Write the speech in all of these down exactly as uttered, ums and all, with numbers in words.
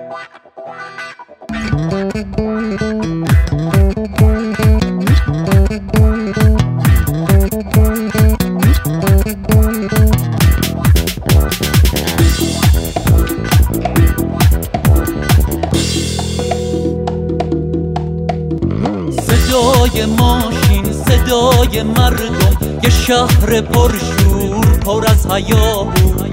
صدای ماشین، صدای مردم، یه شهر پرشور پر از هیاهو،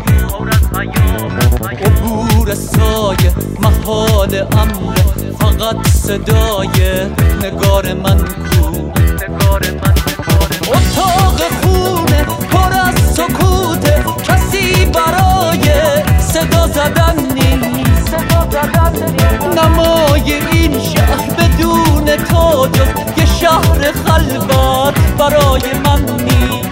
عبور سایه محال امر، فقط صدای نگار من کو. اتاق خونه پر از سکوته، کسی برای صدا زدن نیست. نمای این شهر بدون تو جز یه شهر خلوت برای من نیست.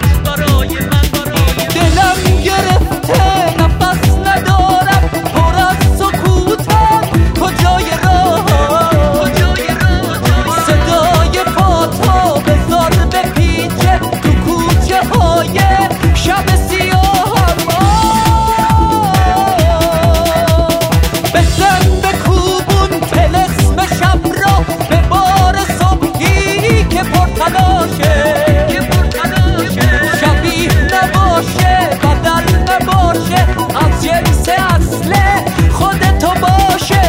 دلم گرفته نفس ندارم، پر از سکوتم کجای راه. صدای پاتو بذار بپیچه تو کوچه های شب سیاه. بزن به کوبون طلسم شب را، به بار صبحی که پرتلاشه. شبیه نباشه، بدل نباشه، از جنس اصل خودتو باشه.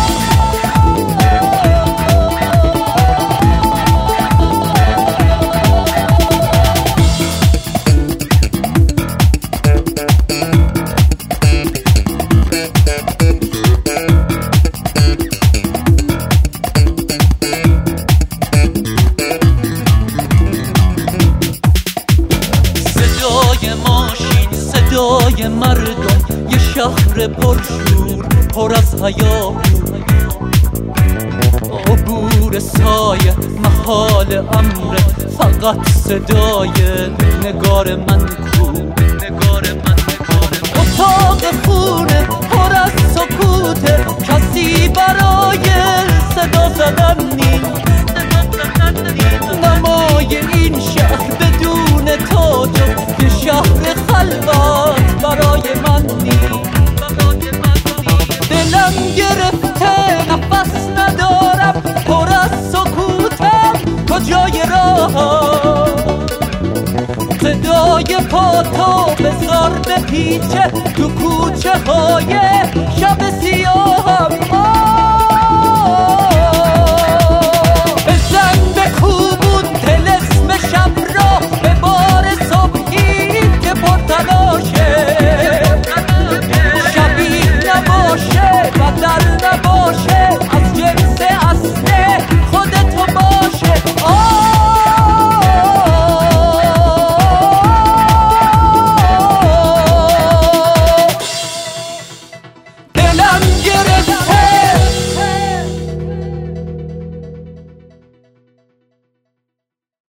صدای ماشین، صدای مردم، یه شهر پرشور پر از هیاهو، عبور سایه محال امر، فقط صدای نگار من کو. اتاق خونه پر از سکوته، کسی برای صدا زدن نیست. نمای این شهر بدون تو جز یه شهر خلوت برای من نیست. دلم گرفته نفس ندارم، پر از سکوتم کجای راه. صدای پاتو بذار بپیچه تو کوچه های شب سیاه.